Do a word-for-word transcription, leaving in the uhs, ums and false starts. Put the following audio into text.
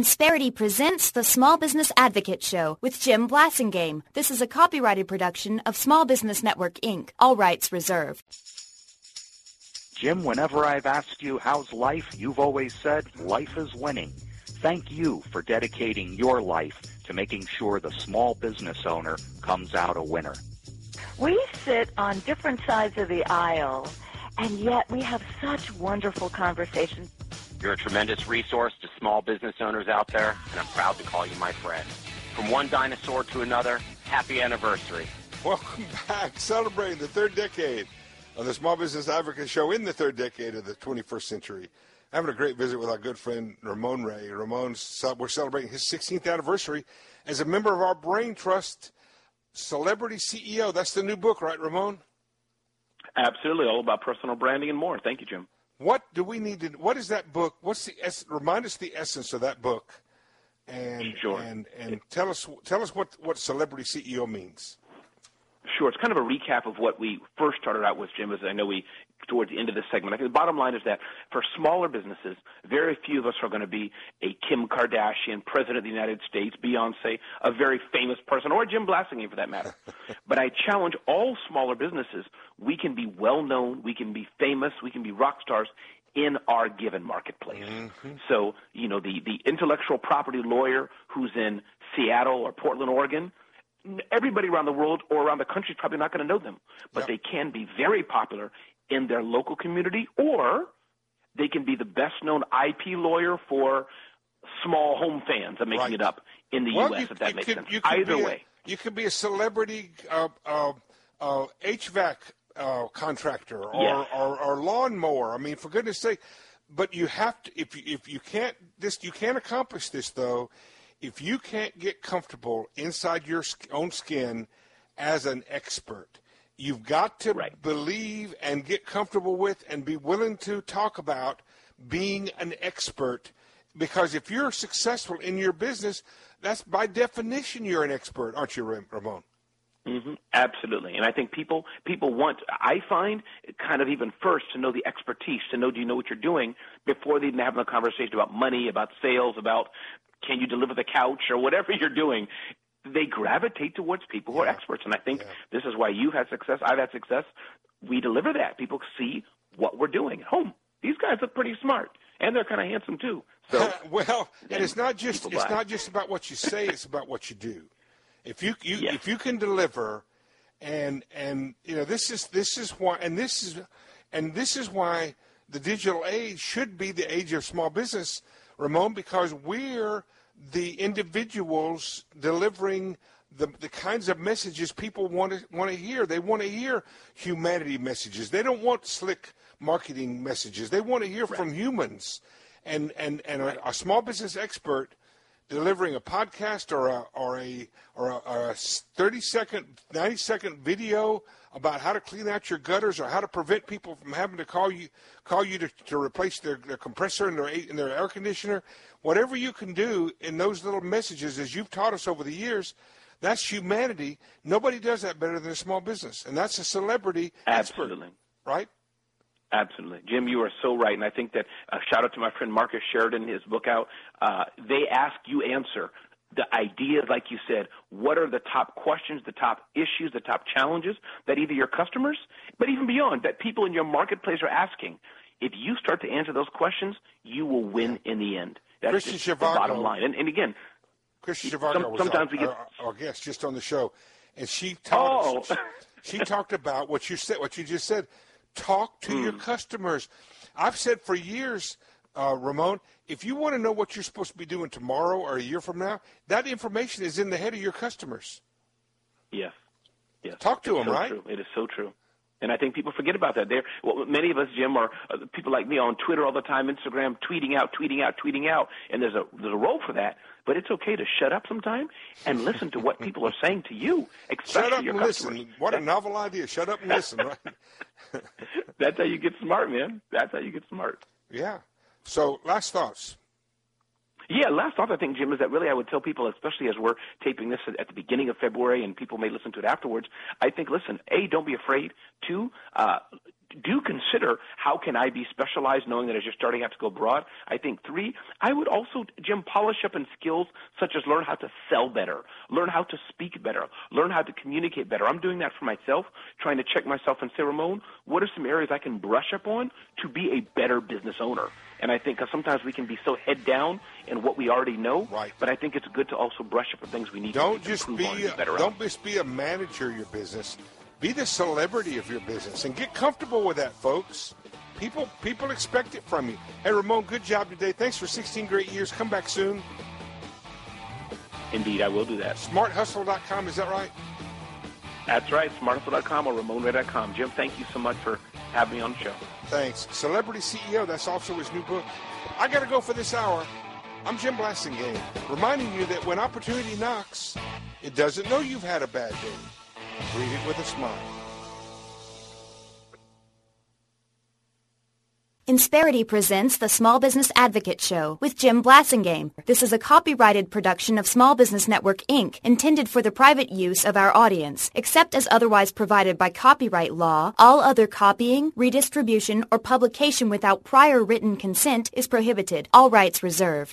Insperity presents the Small Business Advocate Show with Jim Blasingame. This is a copyrighted production of Small Business Network, Incorporated. All rights reserved. Jim, whenever I've asked you how's life, you've always said life is winning. Thank you for dedicating your life to making sure the small business owner comes out a winner. We sit on different sides of the aisle, and yet we have such wonderful conversations. You're a tremendous resource to small business owners out there, and I'm proud to call you my friend. From one dinosaur to another, happy anniversary. Welcome back, celebrating the third decade of the Small Business Advocate Show in the third decade of the twenty-first century. Having a great visit with our good friend Ramon Ray. Ramon's, we're celebrating his sixteenth anniversary as a member of our Brain Trust Celebrity C E O. That's the new book, right, Ramon? Absolutely, all about personal branding and more. Thank you, Jim. What do we need to? What is that book? What's the? Remind us the essence of that book, and sure. and and tell us tell us what what Celebrity C E O means. Sure, it's kind of a recap of what we first started out with, Jim. As I know we towards the end of this segment, I think the bottom line is that for smaller businesses, very few of us are going to be a Kim Kardashian, President of the United States, Beyonce, a very famous person, or Jim Blasingame for that matter. But I challenge all smaller businesses. We can be well-known, we can be famous, we can be rock stars in our given marketplace. Mm-hmm. So, you know, the, the intellectual property lawyer who's in Seattle or Portland, Oregon, everybody around the world or around the country is probably not going to know them. But yep. They can be very popular in their local community, or they can be the best-known I P lawyer for small home fans. I'm making right. it up in the well, U S, you, if that makes could, sense. Either way. A, you could be a celebrity uh, uh, uh, H V A C uh, contractor or, yes. or, or lawnmower. I mean, for goodness sake. But you have to, if you, if you can't, this, you can't accomplish this, though, if you can't get comfortable inside your own skin as an expert. You've got to right. believe and get comfortable with and be willing to talk about being an expert, because if you're successful in your business, that's by definition you're an expert, aren't you, Ramon? Mm-hmm. Absolutely. And I think people people want, I find, kind of even first to know the expertise, to know do you know what you're doing before they even have a conversation about money, about sales, about can you deliver the couch or whatever you're doing. They gravitate towards people who yeah. are experts. And I think yeah. this is why you've had success, I've had success. We deliver that. People see what we're doing at home. These guys look pretty smart, and they're kind of handsome too. So well, and it's not just it's not just about what you say, it's about what you do. If you, you yes. if you can deliver, and and you know this is this is why and this is and this is why the digital age should be the age of small business, Ramon, because we're the individuals delivering the the kinds of messages people want to want to hear. They want to hear humanity messages. They don't want slick marketing messages. They want to hear right. from humans. And and and right. a, a small business expert delivering a podcast or a or a or a, or a thirty second, ninety second video about how to clean out your gutters or how to prevent people from having to call you call you to, to replace their, their compressor in their in their air conditioner. Whatever you can do in those little messages, as you've taught us over the years, that's humanity. Nobody does that better than a small business, and that's a celebrity Absolutely. expert, right? Absolutely. Jim, you are so right, and I think that uh, shout out to my friend Marcus Sheridan, his book out, uh, they ask, you answer. The ideas, like you said, what are the top questions, the top issues, the top challenges that either your customers, but even beyond, that people in your marketplace are asking. If you start to answer those questions, you will win in the end. That's Christian just the Zhivago, bottom line. And, and again, Christian Zhivago some, was sometimes our, we get our, our guest just on the show, and she taught oh. us, she talked about what you said, what you just said. Talk to mm. your customers. I've said for years, uh, Ramon, if you want to know what you're supposed to be doing tomorrow or a year from now, that information is in the head of your customers. Yes. Yes. Talk to it's them, so right? True. It is so true. And I think people forget about that. They're, well, many of us, Jim, are uh, people like me on Twitter all the time, Instagram, tweeting out, tweeting out, tweeting out. And there's a there's a role for that. But it's okay to shut up sometime and listen to what people are saying to you, especially shut up your and customers. Listen. What That's, a novel idea. Shut up and listen, right? That's how you get smart, man. That's how you get smart. Yeah. So last thoughts. Yeah, last thought I think, Jim, is that really I would tell people, especially as we're taping this at the beginning of February and people may listen to it afterwards, I think, listen, A, don't be afraid. Two, uh, do consider how can I be specialized, knowing that as you're starting out to go broad. I think three, I would also, Jim, polish up in skills such as learn how to sell better, learn how to speak better, learn how to communicate better. I'm doing that for myself, trying to check myself and say, Ramon, what are some areas I can brush up on to be a better business owner? And I think sometimes we can be so head down in what we already know, right. but I think it's good to also brush up on things we need don't to just improve be on and do better Don't at. just be a manager of your business. Be the celebrity of your business and get comfortable with that, folks. People people expect it from you. Hey, Ramon, good job today. Thanks for sixteen great years. Come back soon. Indeed, I will do that. smart hustle dot com, is that right? That's right, smart hustle dot com or ramon ray dot com. Jim, thank you so much for having me on the show. Thanks. Celebrity C E O, that's also his new book. I got to go for this hour. I'm Jim Blasingame, reminding you that when opportunity knocks, it doesn't know you've had a bad day. Greet it with a smile. Insperity presents the Small Business Advocate Show with Jim Blasingame. This is a copyrighted production of Small Business Network, Incorporated, intended for the private use of our audience. Except as otherwise provided by copyright law, all other copying, redistribution, or publication without prior written consent is prohibited. All rights reserved.